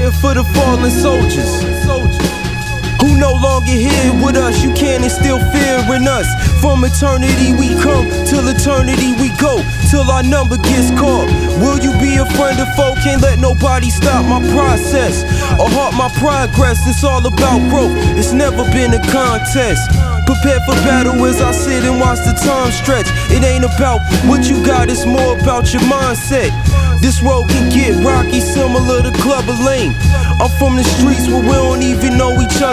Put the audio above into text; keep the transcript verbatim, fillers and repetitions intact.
prayer for the fallen soldiers who no longer here with us. You can't instill fear in us. From eternity we come, till eternity we go, till our number gets called. Will you be a friend of foe? Can't let nobody stop my process or halt my progress. It's all about growth, it's never been a contest. Prepare for battle as I sit and watch the time stretch. It ain't about what you got, it's more about your mindset. This road can get rocky, similar to Clubber Lane. I'm from the streets where we don't even know each other.